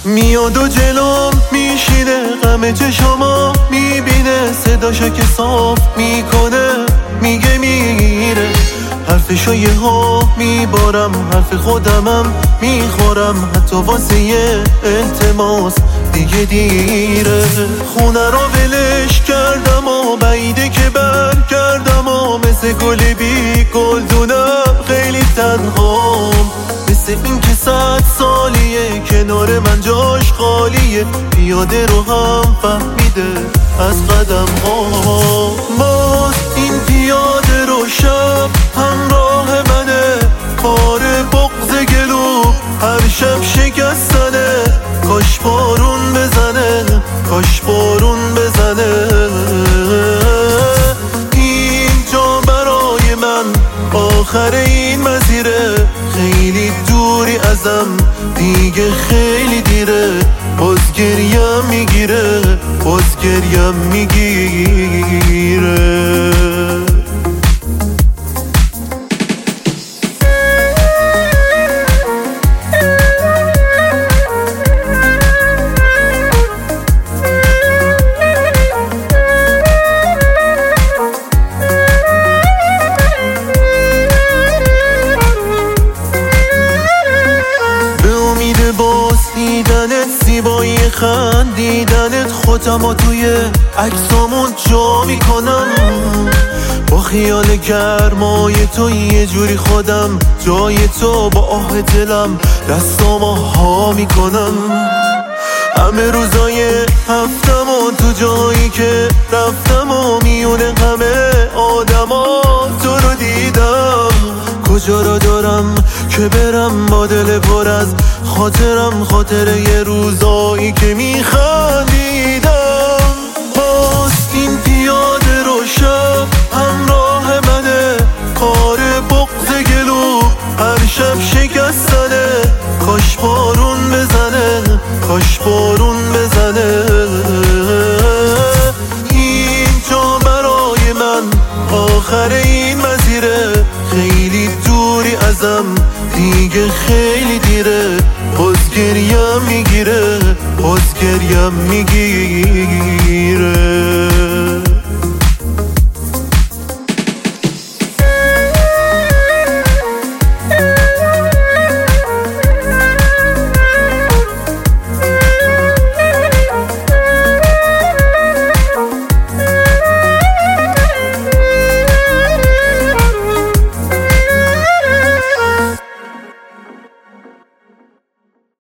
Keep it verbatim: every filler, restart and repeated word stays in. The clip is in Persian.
میاد و جلوم میشینه، غم چشما میبینه، صداشو که صاف میکنه میگه میره. حرفشو یه ها میبارم، حرف خودمم میخورم، حتی واسه یه التماس دیگه دیره. خونه رو ولش کردم و بعیده که برگردم و مثل گل بی گلدونم خیلی تنهام، مثل این که صد سالیه کنار من جاش خالیه، پیاده رو هم فهمیده از قدم ها. باز این پیاده رو شب همراه منه، کار بغض گلو هر شب شکستنه. کاش بارون بزنه، کاش بارون بزنه. اینجا برای من آخر این مسیره، خیلی دوری ازم دیگه خیلی دیره. باز گریم میگیره، باز گریم میگیره. دیدنت زیبایی خندیدنت، خودمو توی عکسامون جا میکنم. با خیال گرمای تو یه جوری خودم جای تو با آه دلم دستامو ها میکنم. همه روزای هفتم و تو جایی که رفتم و میونه همه آدما تو رو دیدم. کجا را دارم که برم با دل پر از خاطرم، خاطر یه روزایی که میخندیدم. باز این پیاده رو شب همراه منه، کار بغض گلو هر شب شکستنه. کاش بارون بزنه، کاش بارون بزنه. اینجا برای من آخر این مسیره، خیلی دوری ازم دیگه خیلی دیره. باز گریم میگیره، باز گریم میگیره.